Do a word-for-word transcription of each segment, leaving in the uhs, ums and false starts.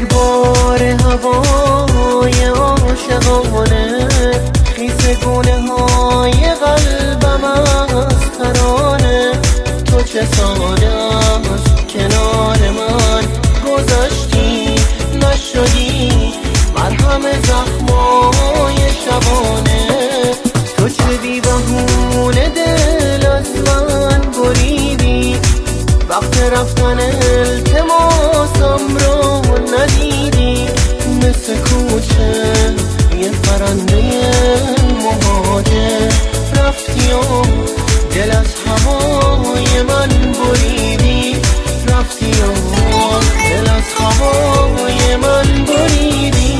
رگبار هوای عاشقانه، خیس گونه های قلبم از ترانه. تو چه ساده است کنار من گذشتی، نشدی مرهم زخمای شبانه. تو چه بی بهونه دل از من بریدی، وقت رفتن التماسم رو ندیدی. مثل کوچه یه پرنده مهاجر رفتی و دل از هوای من بریدی، رفتی و دل از هوای من بریدی.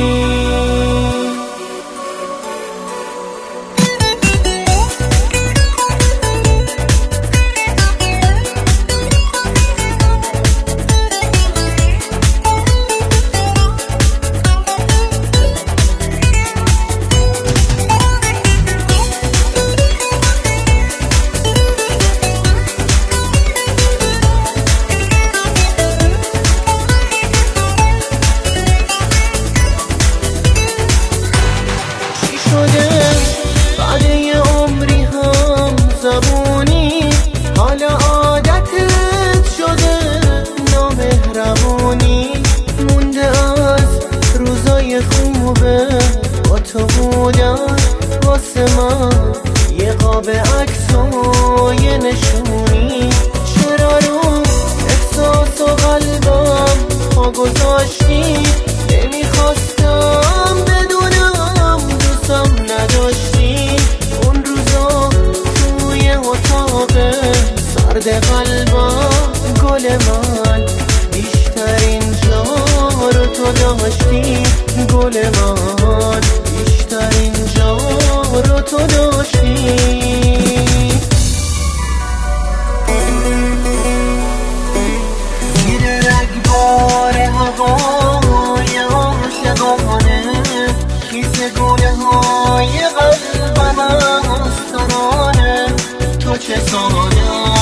بعد یه عمری هم زبونی، حالا عادتت شده نامهربونی. مونده از روزای خوبه با تو بودن، واسه من یه قاب عکس و یه نشونی. چرا رو احساس و قلبم پا گذاشتی؟ نمیخواستم بدونم دوستم نداشتی. اون روزا توی اتاق سرد قلبم گل من، بیشترین جا رو تو داشتی. گل من بیشترین جا رو تو داشتی. زیر رگبار هوای عاشقانه، خیس گونه های قلبم از ترانه. تو چه ساده